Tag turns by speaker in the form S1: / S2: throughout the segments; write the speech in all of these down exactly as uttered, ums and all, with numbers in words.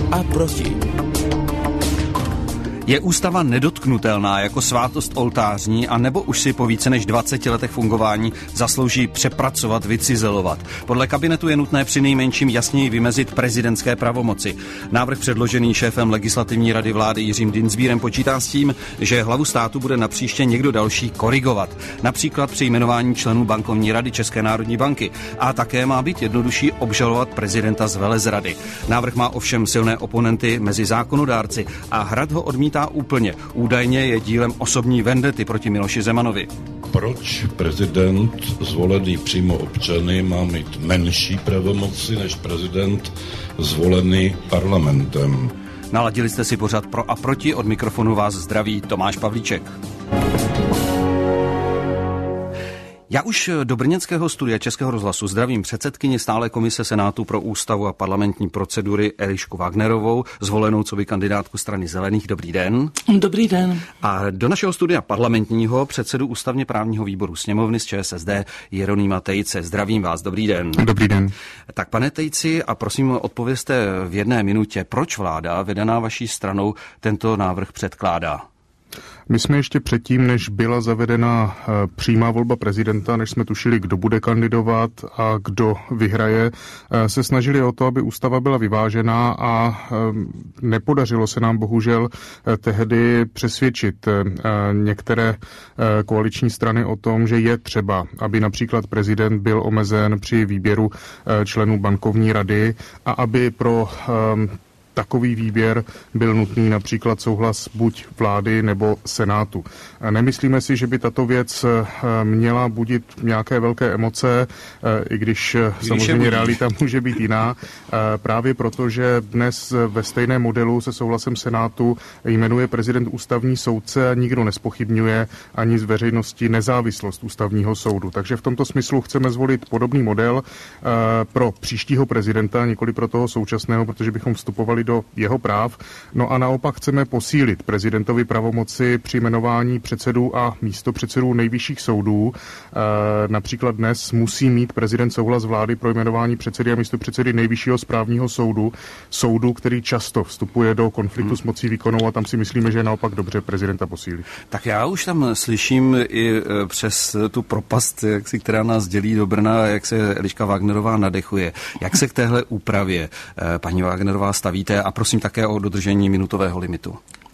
S1: a proti.
S2: Je ústava nedotknutelná jako svátost oltářní, a nebo už si po více než dvaceti letech fungování zaslouží přepracovat, vycizelovat? Podle kabinetu je nutné přinejmenším jasněji vymezit prezidentské pravomoci. Návrh předložený šéfem legislativní rady vlády Jiřím Dienstbierem počítá s tím, že hlavu státu bude napříště někdo další korigovat. Například při jmenování členů bankovní rady České národní banky. A také má být jednodušší obžalovat prezidenta z velezrady. Návrh má ovšem silné oponenty mezi zákonodárci a Hrad ho odmítá úplně. Údajně je dílem osobní vendety proti Miloši Zemanovi.
S3: Proč prezident zvolený přímo občany má mít menší pravomoci než prezident zvolený parlamentem?
S2: Naladili jste si pořad Pro a proti, od mikrofonu vás zdraví Tomáš Pavlíček. Já už do brněnského studia Českého rozhlasu zdravím předsedkyni stálé komise Senátu pro ústavu a parlamentní procedury Elišku Wagnerovou, zvolenou coby kandidátku strany Zelených. Dobrý den.
S4: Dobrý den.
S2: A do našeho studia parlamentního předsedu ústavně právního výboru sněmovny z ČSSD Jeronýma Tejce. Zdravím vás. Dobrý den.
S5: Dobrý den.
S2: Tak pane Tejci, a prosím odpovězte v jedné minutě, proč vláda vedená vaší stranou tento návrh předkládá?
S5: My jsme ještě předtím, než byla zavedena přímá volba prezidenta, než jsme tušili, kdo bude kandidovat a kdo vyhraje, se snažili o to, aby ústava byla vyvážená, a nepodařilo se nám bohužel tehdy přesvědčit některé koaliční strany o tom, že je třeba, aby například prezident byl omezen při výběru členů bankovní rady a aby pro takový výběr byl nutný například souhlas buď vlády nebo Senátu. Nemyslíme si, že by tato věc měla budit nějaké velké emoce, i když samozřejmě realita může být jiná. Právě proto, že dnes ve stejném modelu se souhlasem Senátu jmenuje prezident ústavní soudce a nikdo nespochybňuje ani z veřejnosti nezávislost ústavního soudu. Takže v tomto smyslu chceme zvolit podobný model pro příštího prezidenta, nikoli pro toho současného, protože bychom vstupovali do jeho práv. No a naopak chceme posílit prezidentovi pravomoci při jmenování předsedů a místopředsedů nejvyšších soudů. E, například dnes musí mít prezident souhlas vlády pro jmenování předsedy a místopředsedy nejvyššího správního soudu, soudu, který často vstupuje do konfliktu hmm. s mocí výkonnou, a tam si myslíme, že je naopak dobře prezidenta posílit.
S2: Tak já už tam slyším i přes tu propast, jak si, která nás dělí do Brna, jak se Eliška Wagnerová nadechuje. Jak se k téhle úpravě, paní Wagnerová, stavíte? A prosím také o dodržení minutového limitu.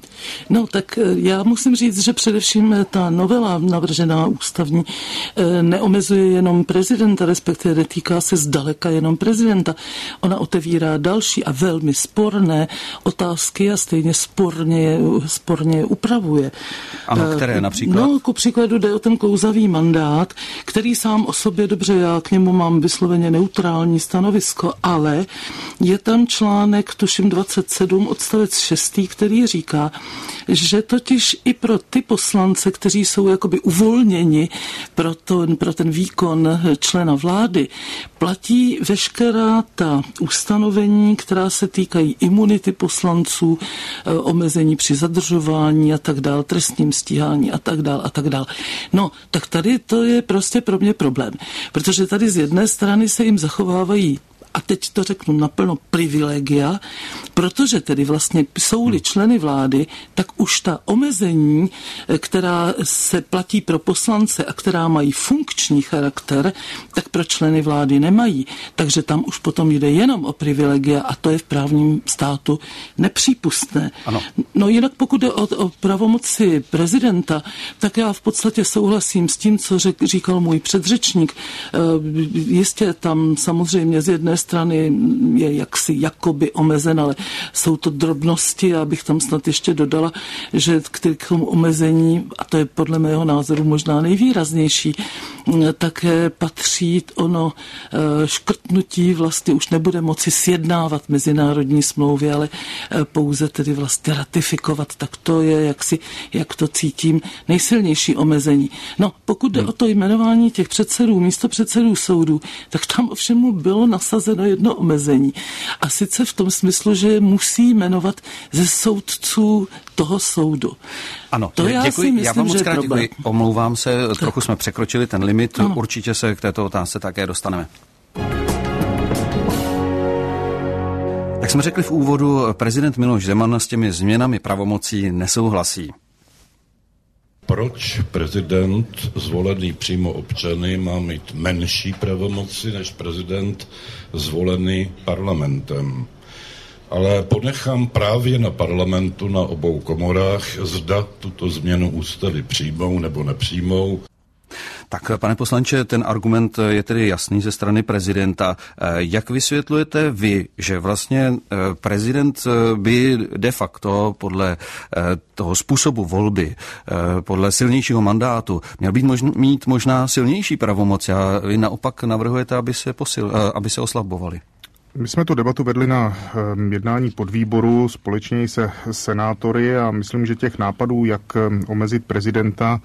S4: No tak já musím říct, že především ta novela navržená ústavní neomezuje jenom prezidenta, respektive netýká se zdaleka jenom prezidenta. Ona otevírá další a velmi sporné otázky a stejně sporně, sporně je upravuje.
S2: Ano, které například?
S4: No, ku příkladu jde o ten klouzavý mandát, který sám o sobě, dobře, já k němu mám vysloveně neutrální stanovisko, ale je tam článek, tuším dvacet sedm, odstavec šest, který říká, že totiž i pro ty poslance, kteří jsou jakoby uvolněni pro, to, pro ten výkon člena vlády, platí veškerá ta ustanovení, která se týkají imunity poslanců, omezení při zadržování a tak dál, trestním stíhání a tak dál a tak dál. No, tak tady to je prostě pro mě problém, protože tady z jedné strany se jim zachovávají, a teď to řeknu naplno, privilegia, protože tedy vlastně jsou-li členy vlády, tak už ta omezení, která se platí pro poslance a která mají funkční charakter, tak pro členy vlády nemají. Takže tam už potom jde jenom o privilegia a to je v právním státu nepřípustné.
S2: Ano.
S4: No jinak pokud jde o, o pravomoci prezidenta, tak já v podstatě souhlasím s tím, co řek, říkal můj předřečník. E, jistě tam samozřejmě z jedné strany je jaksi jakoby omezen, ale jsou to drobnosti, a abych tam snad ještě dodala, že k tomu omezení, a to je podle mého názoru možná nejvýraznější, také patří ono škrtnutí, vlastně už nebude moci sjednávat mezinárodní smlouvy, ale pouze tedy vlastně ratifikovat. Tak to je, jak, si, jak to cítím, nejsilnější omezení. No, pokud jde hmm. o to jmenování těch předsedů, místopředsedů soudů, tak tam ovšem bylo nasazeno jedno omezení. A sice v tom smyslu, že musí jmenovat ze soudců toho soudu.
S2: Ano,
S4: to já
S2: děkuji,
S4: si myslím,
S2: já vám moc krát děkuji. Omlouvám se,
S4: tak.
S2: trochu jsme překročili ten limit,
S4: ano.
S2: Určitě se k této otázce také dostaneme. Jak jsme řekli v úvodu, prezident Miloš Zeman s těmi změnami pravomocí nesouhlasí.
S3: Proč prezident zvolený přímo občany má mít menší pravomoci než prezident zvolený parlamentem? Ale ponechám právě na parlamentu na obou komorách, zda tuto změnu ústavy přijmou nebo nepřijmou.
S2: Tak, pane poslanče, ten argument je tedy jasný ze strany prezidenta. Jak vysvětlujete vy, že vlastně prezident by de facto podle toho způsobu volby, podle silnějšího mandátu, měl být možn, mít možná silnější pravomoc a vy naopak navrhujete, aby se, posil, aby se oslabovaly?
S5: My jsme tu debatu vedli na jednání podvýboru společně se senátory a myslím, že těch nápadů, jak omezit prezidenta,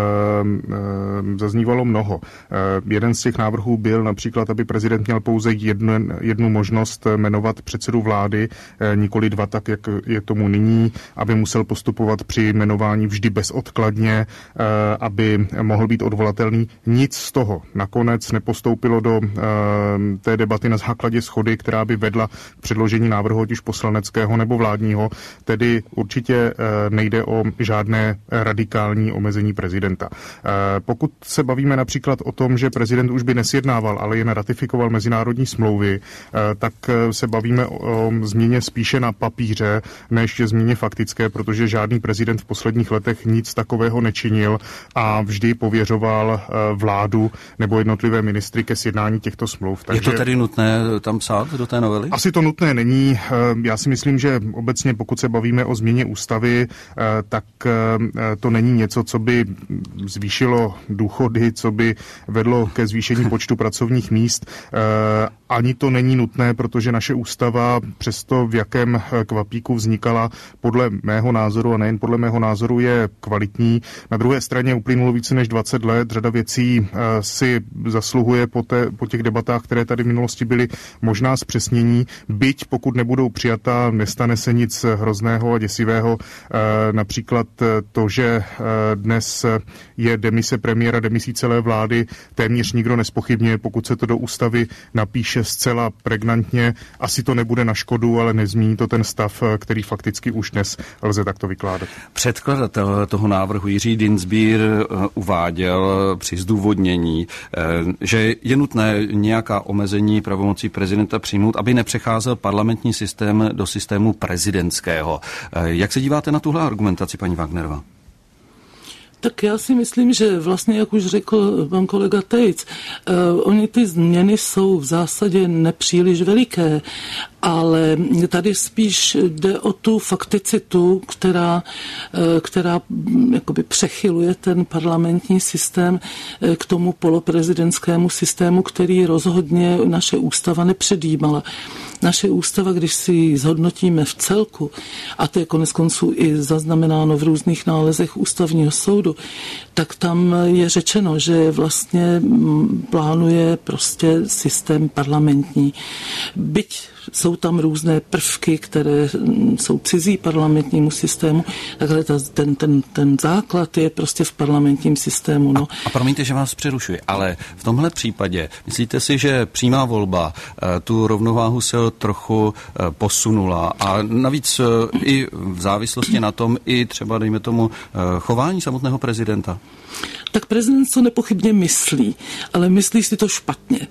S5: zaznívalo mnoho. Jeden z těch návrhů byl například, aby prezident měl pouze jednu, jednu možnost jmenovat předsedu vlády, nikoli dva, tak jak je tomu nyní, aby musel postupovat při jmenování vždy bezodkladně, aby mohl být odvolatelný. Nic z toho nakonec nepostoupilo do té debaty na základě shody, která by vedla k předložení návrhu ať už poslaneckého nebo vládního, tedy určitě nejde o žádné radikální omezení prezidenta. Pokud se bavíme například o tom, že prezident už by nesjednával, ale jen ratifikoval mezinárodní smlouvy, tak se bavíme o změně spíše na papíře, než změně faktické, protože žádný prezident v posledních letech nic takového nečinil a vždy pověřoval vládu nebo jednotlivé ministry ke sjednání těchto smluv.
S2: Takže je to tedy nutné tam psát do té novely?
S5: Asi to nutné není. Já si myslím, že obecně pokud se bavíme o změně ústavy, tak to není něco, co by zvýšilo důchody, co by vedlo ke zvýšení počtu pracovních míst. Ani to není nutné, protože naše ústava přesto, v jakém kvapíku vznikala, podle mého názoru a nejen podle mého názoru, je kvalitní. Na druhé straně uplynulo více než dvacet let, řada věcí si zasluhuje po, té, po těch debatách, které tady v minulosti byly, možná zpřesnění, byť pokud nebudou přijata, nestane se nic hrozného a děsivého. Například to, že dnes je demise premiéra, demisí celé vlády, téměř nikdo nespochybňuje, pokud se to do ústavy napíše zcela pregnantně. Asi to nebude na škodu, ale nezmíní to ten stav, který fakticky už dnes lze takto vykládat.
S2: Předkladatel toho návrhu Jiří Dienstbier uváděl při zdůvodnění, že je nutné nějaká omezení pravomocí prezidenta přijmout, aby nepřecházel parlamentní systém do systému prezidentského. Jak se díváte na tuhle argumentaci, paní Wagnerová?
S4: Tak já si myslím, že vlastně, jak už řekl pan kolega Tejc, uh, oni ty změny jsou v zásadě nepříliš veliké, ale tady spíš jde o tu fakticitu, která, která jakoby přechyluje ten parlamentní systém k tomu poloprezidentskému systému, který rozhodně naše ústava nepředjímala. Naše ústava, když si ji zhodnotíme v celku, a to je konec konců i zaznamenáno v různých nálezech ústavního soudu, tak tam je řečeno, že vlastně plánuje prostě systém parlamentní. Byť jsou tam různé prvky, které jsou cizí parlamentnímu systému, takhle ta, ten, ten, ten základ je prostě v parlamentním systému. No.
S2: A, a promiňte, že vás přerušuji, ale v tomhle případě myslíte si, že přímá volba tu rovnováhu se trochu posunula a navíc i v závislosti na tom i třeba, dejme tomu, chování samotného prezidenta?
S4: Tak prezident to nepochybně myslí, ale myslí si to špatně.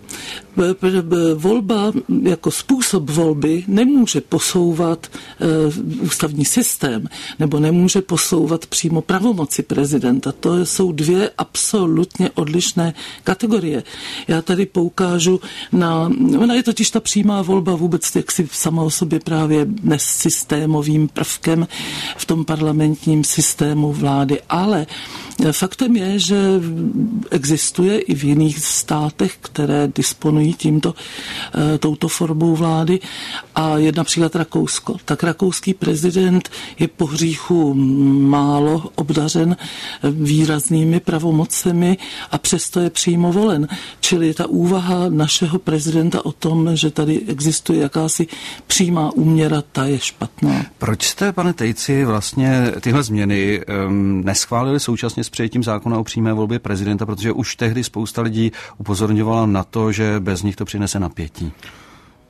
S4: Volba jako způsob volby nemůže posouvat ústavní systém nebo nemůže posouvat přímo pravomoci prezidenta. To jsou dvě absolutně odlišné kategorie. Já tady poukážu na, ona je totiž ta přímá volba vůbec jaksi sama o sobě právě nesystémovým prvkem v tom parlamentním systému vlády, ale faktem je, že existuje i v jiných státech, které disponují tímto, touto formou vlády a je například Rakousko. Tak rakouský prezident je po hříchu málo obdařen výraznými pravomocemi a přesto je přímo volen. Čili ta úvaha našeho prezidenta o tom, že tady existuje jakási přímá úměra, ta je špatná.
S2: Proč jste, pane Tejci, vlastně tyhle změny um, neschválili současně s přijetím zákona o přímé volbě prezidenta, protože už tehdy spousta lidí upozorňovala na to, že bez nich to přinese napětí?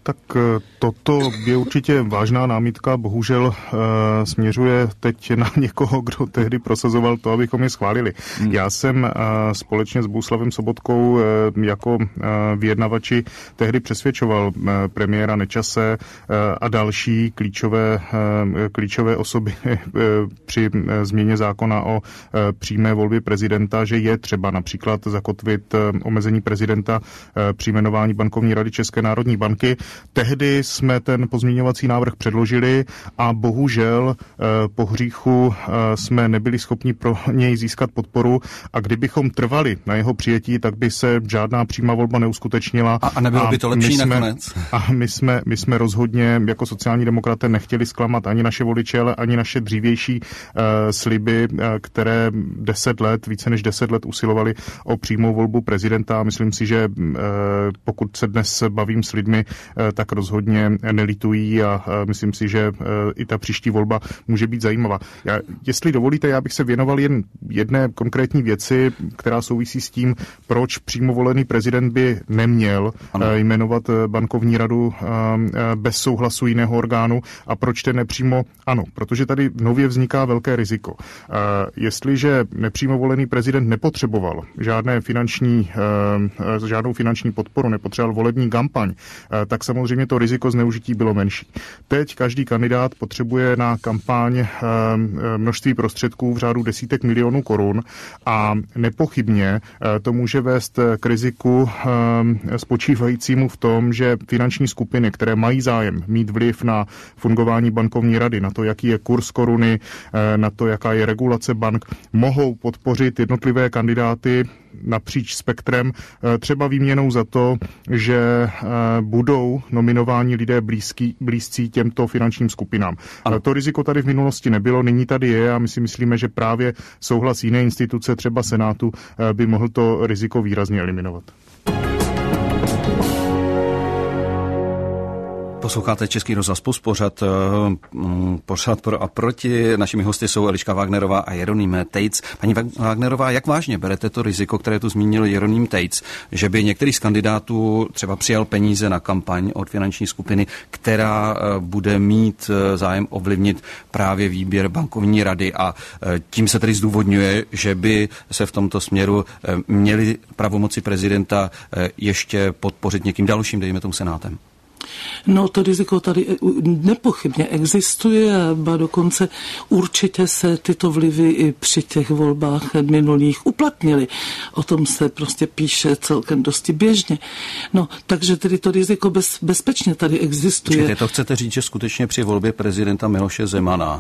S5: Tak toto je určitě vážná námitka, bohužel e, směřuje teď na někoho, kdo tehdy prosazoval to, abychom je schválili. Hmm. Já jsem e, společně s Bohuslavem Sobotkou e, jako e, vyjednavači tehdy přesvědčoval e, premiéra Nečase e, a další klíčové, e, klíčové osoby e, při e, změně zákona o e, přímé volbě prezidenta, že je třeba například zakotvit e, omezení prezidenta e, při jmenování bankovní rady České národní banky. Tehdy jsme ten pozměňovací návrh předložili a bohužel eh, po hříchu eh, jsme nebyli schopni pro něj získat podporu a kdybychom trvali na jeho přijetí, tak by se žádná přímá volba neuskutečnila.
S2: A, a nebylo by to lepší jsme, nakonec?
S5: A my jsme, my jsme rozhodně jako sociální demokraté nechtěli zklamat ani naše voliče, ale ani naše dřívější eh, sliby, eh, které deset let, více než deset let usilovali o přímou volbu prezidenta. Myslím si, že eh, pokud se dnes bavím s lidmi, tak rozhodně nelitují a myslím si, že i ta příští volba může být zajímavá. Já, jestli dovolíte, já bych se věnoval jen jedné konkrétní věci, která souvisí s tím, proč přímo volený prezident by neměl ano. jmenovat bankovní radu bez souhlasu jiného orgánu a proč ten nepřímo ano, protože tady nově vzniká velké riziko. Jestliže nepřímo volený prezident nepotřeboval žádné finanční, žádnou finanční podporu, nepotřeboval volební kampaň, tak samozřejmě to riziko zneužití bylo menší. Teď každý kandidát potřebuje na kampaň množství prostředků v řádu desítek milionů korun a nepochybně to může vést k riziku spočívajícímu v tom, že finanční skupiny, které mají zájem mít vliv na fungování bankovní rady, na to, jaký je kurz koruny, na to, jaká je regulace bank, mohou podpořit jednotlivé kandidáty napříč spektrem, třeba výměnou za to, že budou nominováni lidé blízký, blízcí těmto finančním skupinám. Ano. To riziko tady v minulosti nebylo, nyní tady je a my si myslíme, že právě souhlas jiné instituce, třeba Senátu, by mohl to riziko výrazně eliminovat.
S2: Posloucháte Český rozhlas Plus, pořad, pořad pro a proti. Našimi hosty jsou Eliška Wagnerová a Jeroným Tejc. Paní Wagnerová, jak vážně berete to riziko, které tu zmínil Jeroným Tejc, že by některý z kandidátů třeba přijal peníze na kampaň od finanční skupiny, která bude mít zájem ovlivnit právě výběr bankovní rady a tím se tedy zdůvodňuje, že by se v tomto směru měli pravomoci prezidenta ještě podpořit někým dalším, dejme tomu Senátem?
S4: No, to riziko tady nepochybně existuje, ba dokonce určitě se tyto vlivy i při těch volbách minulých uplatnily. O tom se prostě píše celkem dosti běžně. No, takže tedy to riziko bez, bezpečně tady existuje.
S2: Počkejte, to chcete říct, že skutečně při volbě prezidenta Miloše Zemana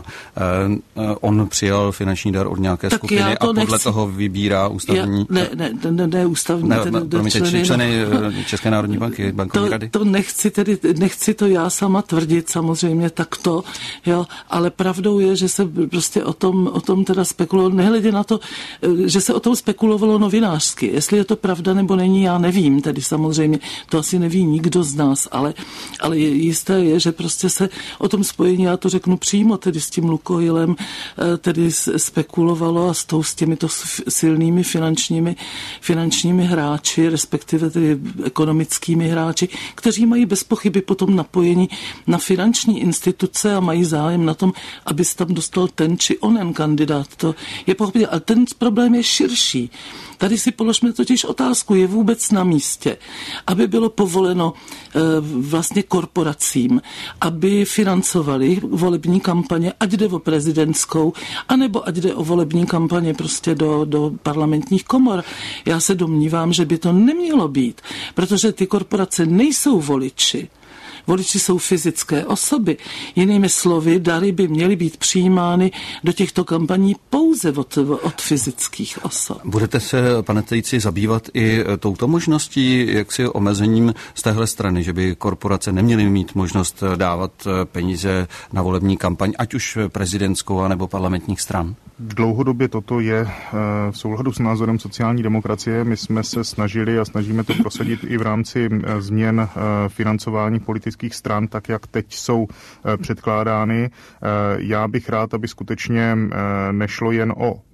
S2: eh, on přijal finanční dar od nějaké tak skupiny a podle nechci. toho vybírá ústavní... Já,
S4: ne, ne, ne, ne, ústavní...
S2: Ne, ten, promiňte, členy, členy České národní banky, bankovní
S4: to,
S2: rady.
S4: To nechci tedy Nechci to já sama tvrdit, samozřejmě takto, jo, ale pravdou je, že se prostě o tom, o tom teda spekulovalo, nehledě na to, že se o tom spekulovalo novinářsky. Jestli je to pravda nebo není, já nevím, tedy samozřejmě to asi neví nikdo z nás, ale, ale je, jisté je, že prostě se o tom spojení, já to řeknu přímo, tedy s tím Lukoilem, tedy spekulovalo a s, tou, s těmito silnými finančními, finančními hráči, respektive tedy ekonomickými hráči, kteří mají bez pochyby potom napojení na finanční instituce a mají zájem na tom, aby se tam dostal ten či onen kandidát. To je pochopitelné, ale ten problém je širší. Tady si položme totiž otázku, je vůbec na místě, aby bylo povoleno e, vlastně korporacím, aby financovali volební kampaně, ať jde o prezidentskou, anebo ať jde o volební kampaně prostě do, do parlamentních komor. Já se domnívám, že by to nemělo být, protože ty korporace nejsou voliči. Voliči jsou fyzické osoby. Jinými slovy, dary by měly být přijímány do těchto kampaní pouze od, od fyzických osob.
S2: Budete se, pane Tejci, zabývat i touto možností, jaksi omezením z téhle strany, že by korporace neměly mít možnost dávat peníze na volební kampaň, ať už prezidentskou, anebo parlamentních stran?
S5: Dlouhodobě toto je v souladu s názorem sociální demokracie. My jsme se snažili a snažíme to prosadit i v rámci změn financování politických stran, tak jak teď jsou předkládány. Já bych rád, aby skutečně nešlo jen o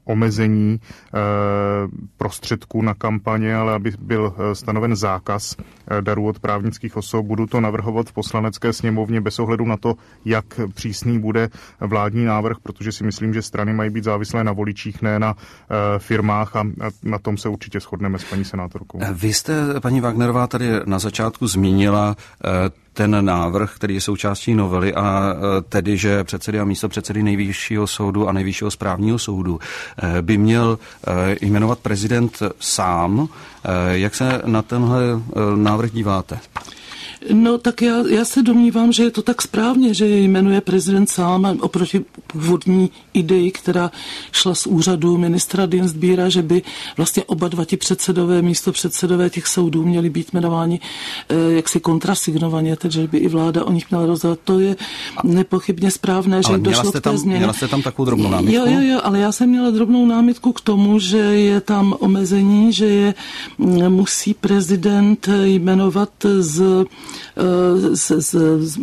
S5: omezení prostředků na kampaně, ale aby byl stanoven zákaz darů od právnických osob. Budu to navrhovat v Poslanecké sněmovně bez ohledu na to, jak přísný bude vládní návrh, protože si myslím, že strany mají být závislé na voličích, ne na firmách a na tom se určitě shodneme s paní senátorkou.
S2: Vy jste, paní Wagnerová, tady na začátku zmínila ten návrh, který je součástí novely, a tedy, že předsedy a místopředsedy Nejvyššího soudu a Nejvyššího správního soudu by měl jmenovat prezident sám. Jak se na tenhle návrh díváte?
S4: No tak já, já se domnívám, že je to tak správně, že je jmenuje prezident sám oproti původní ideji, která šla z úřadu ministra Dienstbiera, že by vlastně oba dva ti předsedové, místo předsedové těch soudů měli být jmenováni eh, jaksi kontrasignovaně, takže by i vláda o nich měla rozhodovat. To je nepochybně správné, že došlo k té změně.
S2: Měla jste tam takovou drobnou námitku?
S4: Jo, jo, jo, ale já jsem měla drobnou námitku k tomu, že je tam omezení, že je musí prezident jmenovat z Z, z, z,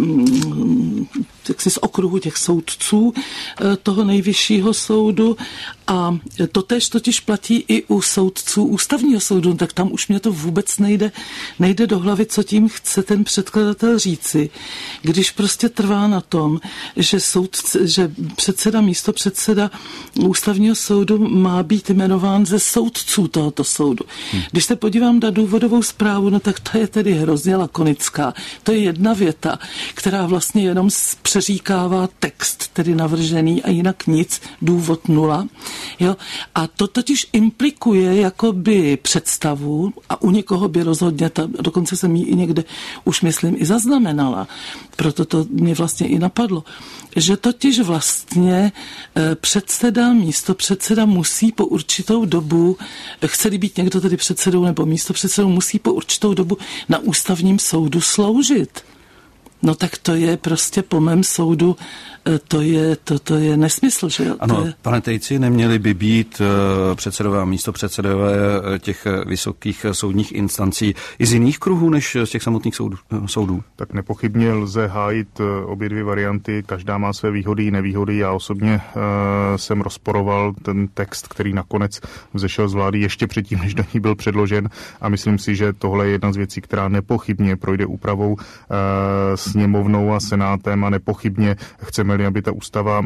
S4: z okruhu těch soudců toho Nejvyššího soudu, a to též totiž platí i u soudců Ústavního soudu, tak tam už mě to vůbec nejde, nejde do hlavy, co tím chce ten předkladatel říci, když prostě trvá na tom, že, soudce, že předseda, místo předseda Ústavního soudu má být jmenován ze soudců tohoto soudu. Hmm. Když se podívám na důvodovou zprávu, no tak ta je tedy hrozně lakonická. To je jedna věta, která vlastně jenom přeříkává text, tedy navržený, a jinak nic, důvod nula. Jo? A to totiž implikuje jakoby představu, a u někoho by rozhodně, ta, dokonce jsem ji i někde už myslím i zaznamenala, proto to mě vlastně i napadlo, že totiž vlastně předseda, místo předseda musí po určitou dobu, chce-li být někdo tedy předsedou nebo místo předsedou, musí po určitou dobu na Ústavním soudu sloužit. No tak to je prostě po mém soudu, to je, to, to je nesmysl, že jo?
S2: Ano,
S4: je...
S2: pane Tejci, neměli by být předsedové a místopředsedové těch vysokých soudních instancí i z jiných kruhů než z těch samotných soudů? soudů?
S5: Tak nepochybně lze hájit obě dvě varianty, každá má své výhody i nevýhody. Já osobně uh, jsem rozporoval ten text, který nakonec vzešel z vlády ještě předtím, než do ní byl předložen, a myslím si, že tohle je jedna z věcí, která nepochybně projde úpravou uh, sněmovnou a senátem, a nepochybně chceme, aby ta ústava uh,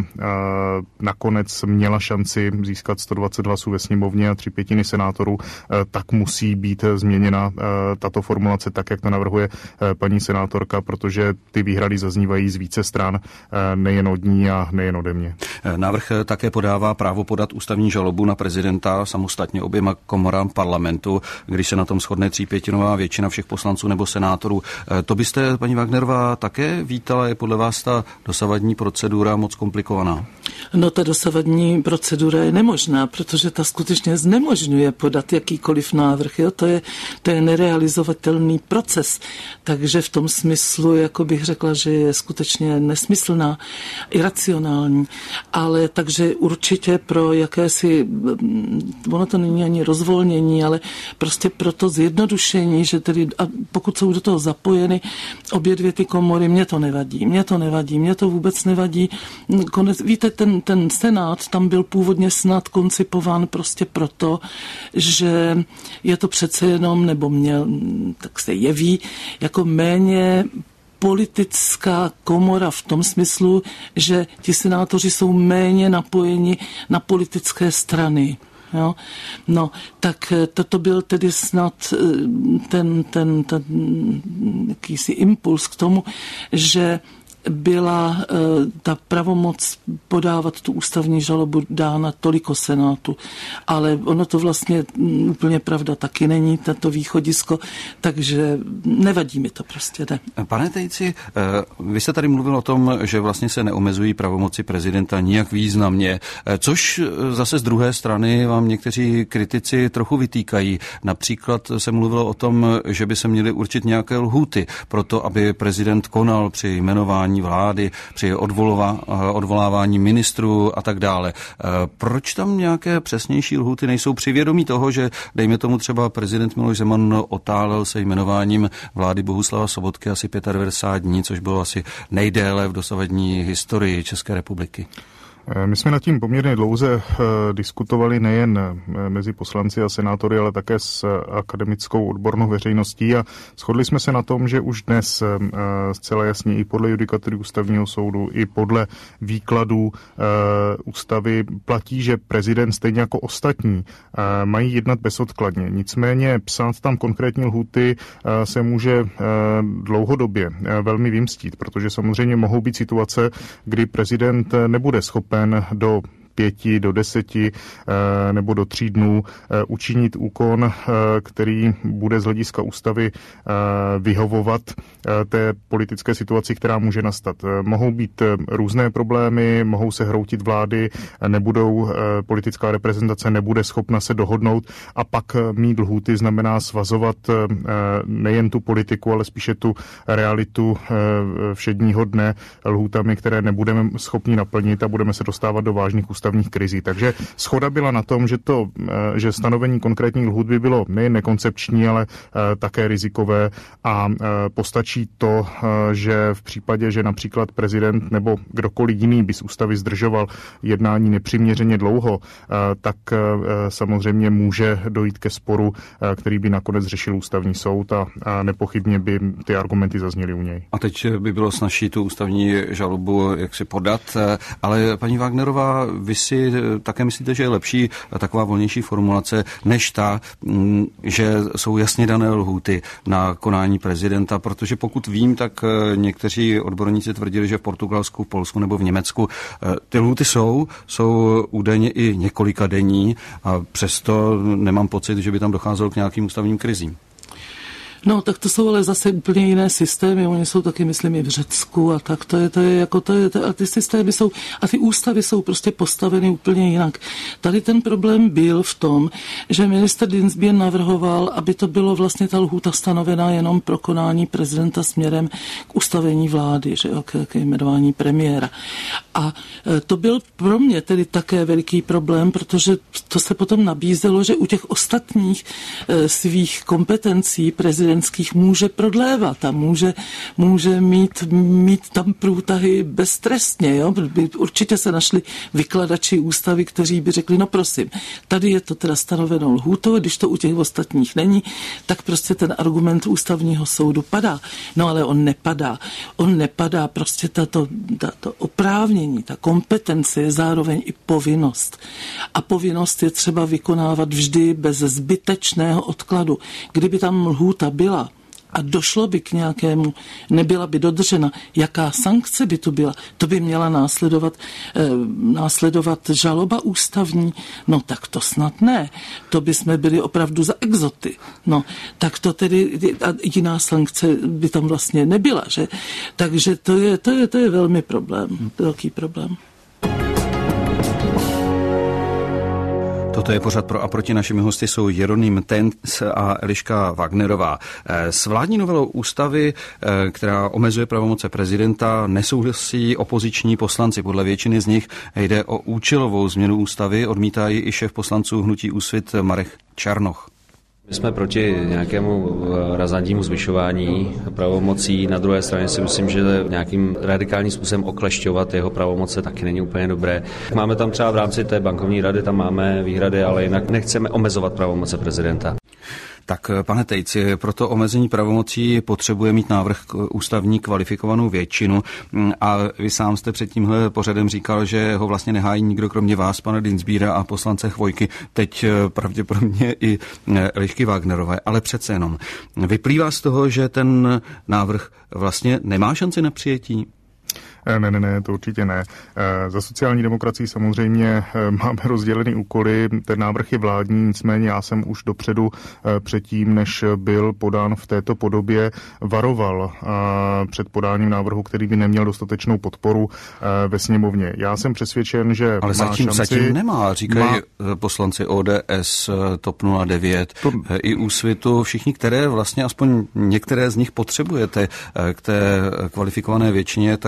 S5: nakonec měla šanci získat sto dvacet hlasů ve sněmovně a tři pětiny senátorů, uh, tak musí být změněna uh, tato formulace tak, jak to navrhuje uh, paní senátorka, protože ty výhrady zaznívají z více stran, uh, nejen od ní a nejen ode mě.
S2: Návrh také podává právo podat ústavní žalobu na prezidenta samostatně oběma komorám parlamentu, když se na tom shodne třípětinová většina všech poslanců nebo senátorů. Uh, to byste, paní Wagnerová, také vítala? Je podle vás ta dosavadní procedura moc komplikovaná?
S4: No, ta dosavadní procedura je nemožná, protože ta skutečně znemožňuje podat jakýkoliv návrh. Jo? To je, to je nerealizovatelný proces. Takže v tom smyslu, jako bych řekla, že je skutečně nesmyslná, iracionální. Ale takže určitě pro jakési, ono to není ani rozvolnění, ale prostě pro to zjednodušení, že tedy, a pokud jsou do toho zapojeny obě dvě ty komory, mě to nevadí. Mě to nevadí, mě to vůbec nevadí. Konec, víte, ten, ten senát tam byl původně snad koncipován prostě proto, že je to přece jenom, nebo měl, tak se jeví, jako méně politická komora v tom smyslu, že ti senátoři jsou méně napojeni na politické strany. Jo? No, tak toto byl tedy snad ten, ten, ten jakýsi impuls k tomu, že byla ta pravomoc podávat tu ústavní žalobu dána toliko senátu. Ale ono to vlastně úplně pravda taky není, tato východisko, takže nevadí mi to prostě, ne.
S2: Pane Tejci, vy jste tady mluvil o tom, že vlastně se neomezují pravomoci prezidenta nijak významně, což zase z druhé strany vám někteří kritici trochu vytýkají. Například se mluvilo o tom, že by se měly určit nějaké lhůty pro to, aby prezident konal při jmenování vlády, při odvolova, odvolávání ministrů a tak dále. Proč tam nějaké přesnější lhůty nejsou při vědomí toho, že dejme tomu třeba prezident Miloš Zeman otálel se jmenováním vlády Bohuslava Sobotky asi devadesát pět dní, což bylo asi nejdéle v dosavadní historii České republiky?
S5: My jsme nad tím poměrně dlouze diskutovali nejen mezi poslanci a senátory, ale také s akademickou odbornou veřejností a shodli jsme se na tom, že už dnes zcela jasně i podle judikatury ústavního soudu, i podle výkladů ústavy platí, že prezident stejně jako ostatní mají jednat bezodkladně. Nicméně psát tam konkrétní lhůty se může dlouhodobě velmi vymstít, protože samozřejmě mohou být situace, kdy prezident nebude schopen do pěti, do deseti nebo do tří dnů učinit úkon, který bude z hlediska ústavy vyhovovat té politické situaci, která může nastat. Mohou být různé problémy, mohou se hroutit vlády, nebudou, politická reprezentace nebude schopna se dohodnout a pak mít lhůty znamená svazovat nejen tu politiku, ale spíše tu realitu všedního dne lhůtami, které nebudeme schopni naplnit a budeme se dostávat do vážných ústavních krizí. Takže shoda byla na tom, že to, že stanovení konkrétních lhůt by bylo nejen nekoncepční, ale také rizikové a postačí to, že v případě, že například prezident nebo kdokoliv jiný by z ústavy zdržoval jednání nepřiměřeně dlouho, tak samozřejmě může dojít ke sporu, který by nakonec řešil ústavní soud a nepochybně by ty argumenty zazněly u něj.
S2: A teď by bylo snazší tu ústavní žalobu jak si podat, ale paní Wagnerová, vy si také myslíte, že je lepší taková volnější formulace, než ta, že jsou jasně dané lhůty na konání prezidenta, protože pokud vím, tak někteří odborníci tvrdili, že v Portugalsku, v Polsku nebo v Německu ty lhůty jsou, jsou údajně i několika denní a přesto nemám pocit, že by tam docházelo k nějakým ústavním krizím.
S4: No, tak to jsou ale zase úplně jiné systémy, oni jsou taky, myslím, i v Řecku a tak, to je, to je jako, to je, to, a ty systémy jsou, a ty ústavy jsou prostě postaveny úplně jinak. Tady ten problém byl v tom, že minister Dienstbier navrhoval, aby to bylo vlastně ta lhůta stanovená jenom pro konání prezidenta směrem k ustavení vlády, že jo, k, k jmenování premiéra. A to byl pro mě tedy také veliký problém, protože to se potom nabízelo, že u těch ostatních e, svých kompetencí prezident může prodlévat a může, může mít, mít tam průtahy beztrestně. Jo? Určitě se našli vykladači ústavy, kteří by řekli, no prosím, tady je to teda stanovenou lhůtou, když to u těch ostatních není, tak prostě ten argument ústavního soudu padá. No ale on nepadá. On nepadá, prostě tato, tato oprávnění, ta kompetence je zároveň i povinnost. A povinnost je třeba vykonávat vždy bez zbytečného odkladu. Kdyby tam lhůta byla a došlo by k nějakému, nebyla by dodržena, jaká sankce by tu byla, to by měla následovat, eh, následovat žaloba ústavní, no tak to snad ne, to by jsme byli opravdu za exoty, no tak to tedy, a jiná sankce by tam vlastně nebyla, že? Takže to je, to je, to je velmi problém, velký problém.
S2: Toto je pořad Pro a proti. Našimi hosty jsou Jeroným Tejc a Eliška Wagnerová. S vládní novelou ústavy, která omezuje pravomoce prezidenta, nesouhlasí opoziční poslanci. Podle většiny z nich jde o účelovou změnu ústavy, odmítá ji i šéf poslanců hnutí Úsvit Marek Černoch.
S1: My jsme proti nějakému razantnímu zvyšování pravomocí. Na druhé straně si myslím, že nějakým radikálním způsobem oklešťovat jeho pravomoce taky není úplně dobré. Máme tam třeba v rámci té bankovní rady, tam máme výhrady, ale jinak nechceme omezovat pravomoce prezidenta.
S2: Tak, pane Tejci, pro to omezení pravomocí potřebuje mít návrh ústavní kvalifikovanou většinu a vy sám jste před tímhle pořadem říkal, že ho vlastně nehájí nikdo kromě vás, pana Dienstbiera a poslance Chvojky, teď pravděpodobně i Elišky Wagnerové, ale přece jenom. Vyplývá z toho, že ten návrh vlastně nemá šanci na přijetí?
S5: Ne, ne, ne, to určitě ne. Za sociální demokracii samozřejmě máme rozdělený úkoly, ten návrh je vládní, nicméně já jsem už dopředu předtím, než byl podán v této podobě, varoval před podáním návrhu, který by neměl dostatečnou podporu ve sněmovně. Já jsem přesvědčen, že
S2: ale
S5: má
S2: zatím,
S5: šanci...
S2: zatím nemá, říkají má... poslanci O D S, TOP nula devět, to... i Úsvitu, všichni, které vlastně aspoň některé z nich potřebujete k té kvalifikované většině, tak to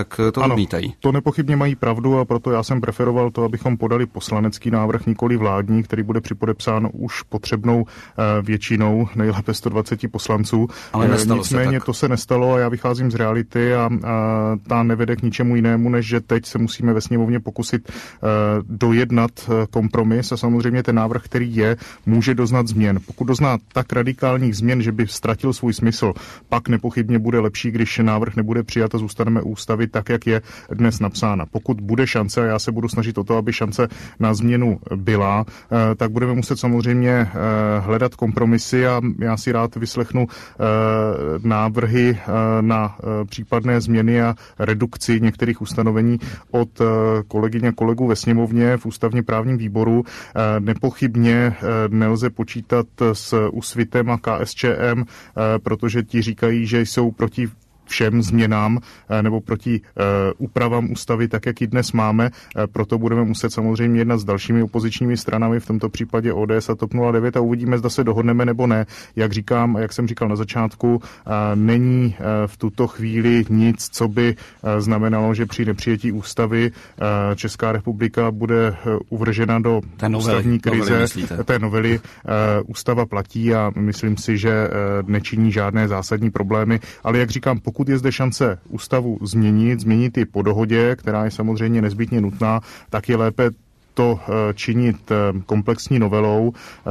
S2: odmítají.
S5: To nepochybně mají pravdu a proto já jsem preferoval to, abychom podali poslanecký návrh, nikoli vládní, který bude připodepsán už potřebnou většinou, nejlépe sto dvacet poslanců.
S2: Ale nestalo
S5: Nicméně
S2: se tak.
S5: To se nestalo a já vycházím z reality a, a ta nevede k ničemu jinému, než že teď se musíme ve sněmovně pokusit uh, dojednat kompromis a samozřejmě ten návrh, který je, může doznat změn. Pokud dozná tak radikálních změn, že by ztratil svůj smysl, pak nepochybně bude lepší, když návrh nebude přijat a zůstaneme u ústavy tak, jak je dnes napsána. Pokud bude šance, a já se budu snažit o to, aby šance na změnu byla, uh, tak budeme muset samozřejmě uh, hledat kompromisy a já si rád vyslechnu uh, návrhy uh, na uh, případné změny a redukci některých ustanovení od uh, kolegyň a kolegů ve sněmovně v ústavně právním výboru. Uh, nepochybně uh, nelze počítat s Úsvitem a K S Č M, uh, protože ti říkají, že jsou proti všem změnám nebo proti uh, úpravám ústavy, tak jak ji dnes máme. Uh, proto budeme muset samozřejmě jednat s dalšími opozičními stranami, v tomto případě O D S a TOP nula devět a uvidíme, zda se dohodneme nebo ne. Jak říkám, jak jsem říkal na začátku, uh, není uh, v tuto chvíli nic, co by uh, znamenalo, že při nepřijetí ústavy uh, Česká republika bude uh, uvržena do
S2: novely,
S5: ústavní krize.
S2: Novely
S5: té novely uh, ústava platí a myslím si, že uh, nečiní žádné zásadní problémy, ale jak říkám, pokud je zde šance ústavu změnit, změnit i po dohodě, která je samozřejmě nezbytně nutná, tak je lépe to činit komplexní novelou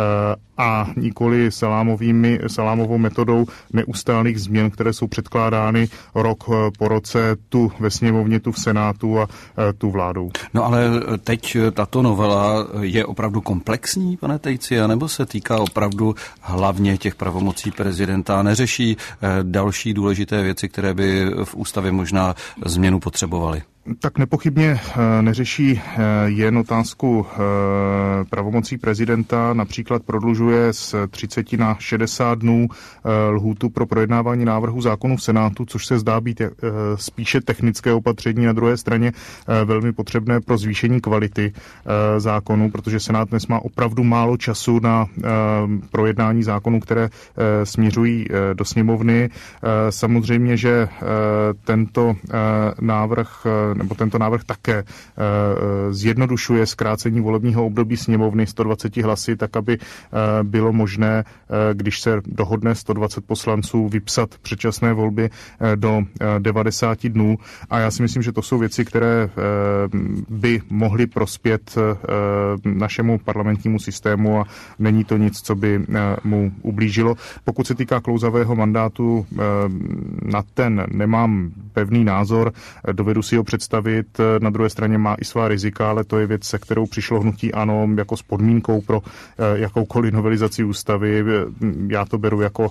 S5: a nikoli salámovými, salámovou metodou neustálých změn, které jsou předkládány rok po roce tu ve sněmovně, tu v Senátu a tu vládou.
S2: No ale teď tato novela je opravdu komplexní, pane Tejci, anebo se týká opravdu hlavně těch pravomocí prezidenta a neřeší další důležité věci, které by v ústavě možná změnu potřebovaly?
S5: Tak nepochybně neřeší jen otázku pravomocí prezidenta, například prodlužuje z třicet na šedesát dnů lhůtu pro projednávání návrhu zákonů v Senátu, což se zdá být spíše technické opatření, na druhé straně velmi potřebné pro zvýšení kvality zákonů, protože Senát dnes má opravdu málo času na projednání zákonů, které směřují do sněmovny. Samozřejmě, že tento návrh nebo tento návrh také uh, zjednodušuje zkrácení volebního období sněmovny sto dvacet hlasy, tak aby uh, bylo možné, uh, když se dohodne sto dvacet poslanců, vypsat předčasné volby uh, do uh, devadesát dnů. A já si myslím, že to jsou věci, které uh, by mohly prospět uh, našemu parlamentnímu systému a není to nic, co by uh, mu ublížilo. Pokud se týká klouzavého mandátu, uh, na ten nemám pevný názor, dovedu si ho představit. Na druhé straně má i svá rizika, ale to je věc, se kterou přišlo hnutí ANO jako s podmínkou pro jakoukoliv novelizaci ústavy. Já to beru jako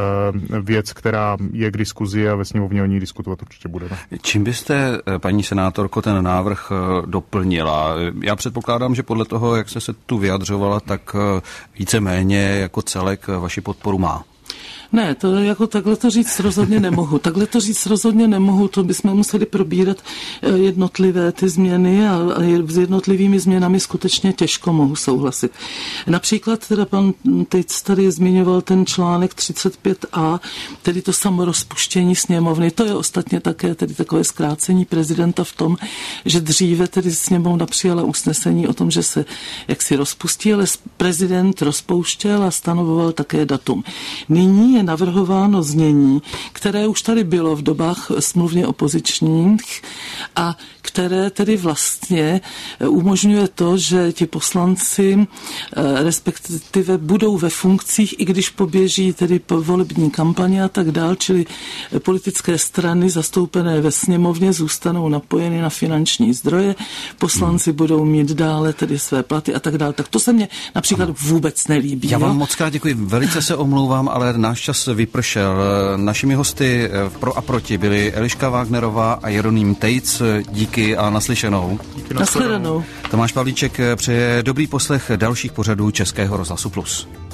S5: věc, která je k diskuzi a ve sněmovně o ní diskutovat určitě budeme.
S2: Čím byste, paní senátorko, ten návrh doplnila? Já předpokládám, že podle toho, jak jste se tu vyjadřovala, tak víceméně jako celek vaši podporu má.
S4: Ne, to jako takhle to říct rozhodně nemohu. Takhle to říct rozhodně nemohu, to bychom museli probírat jednotlivé ty změny a s jednotlivými změnami skutečně těžko mohu souhlasit. Například teda pan teď tady zmiňoval ten článek třicet pět a, tedy to samorozpuštění sněmovny. To je ostatně také tedy takové zkrácení prezidenta v tom, že dříve tedy sněmovna přijala usnesení o tom, že se jaksi rozpustí, ale prezident rozpouštěl a stanovoval také datum. Nyní je navrhováno znění, které už tady bylo v dobách smluvně opozičních a které tedy vlastně umožňuje to, že ti poslanci respektive budou ve funkcích, i když poběží tedy po volební kampaně a tak dál, čili politické strany zastoupené ve sněmovně zůstanou napojeny na finanční zdroje, poslanci hmm. budou mít dále tedy své platy a tak dále. Tak to se mně například ano. vůbec nelíbí.
S2: Já vám
S4: jo?
S2: moc krát děkuji, velice se omlouvám, ale náš čas vypršel. Našimi hosty pro a proti byli Eliška Wagnerová a Jeroným Tejc. Díky a naslyšenou.
S4: Díky, nashledanou.
S2: Tomáš Pavlíček přeje dobrý poslech dalších pořadů Českého rozhlasu Plus.